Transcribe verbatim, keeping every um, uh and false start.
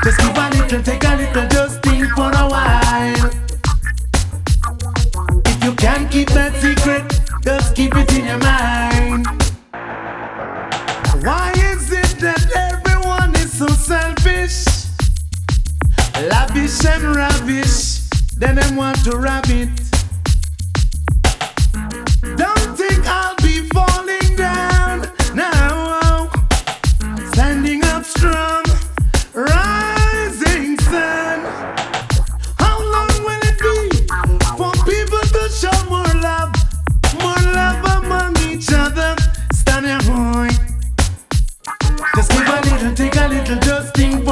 Just give a little, take a little, just think for a while. If you can't keep that secret, just keep it in your mind. Why is it that everyone is so selfish? Lavish and ravish, then they want to rob it.